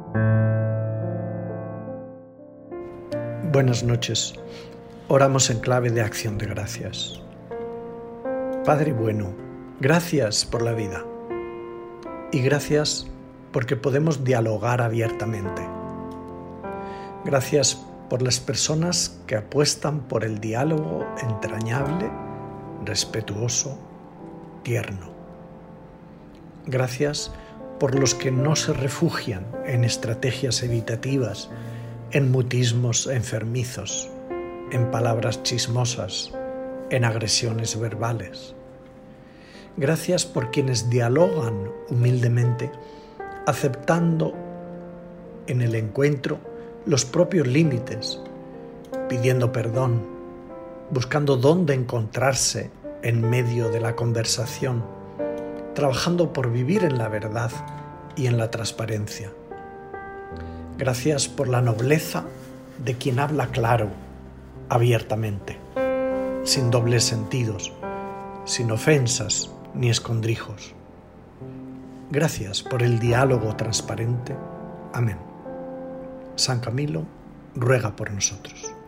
Buenas noches. Oramos en clave de acción de gracias. Padre bueno, gracias por la vida y gracias porque podemos dialogar abiertamente. Gracias por las personas que apuestan por el diálogo entrañable, respetuoso, tierno. Gracias por los que no se refugian en estrategias evitativas, en mutismos enfermizos, en palabras chismosas, en agresiones verbales. Gracias por quienes dialogan humildemente, aceptando en el encuentro los propios límites, pidiendo perdón, buscando dónde encontrarse en medio de la conversación, trabajando por vivir en la verdad y en la transparencia. Gracias por la nobleza de quien habla claro, abiertamente, sin dobles sentidos, sin ofensas ni escondrijos. Gracias por el diálogo transparente. Amén. San Camilo ruega por nosotros.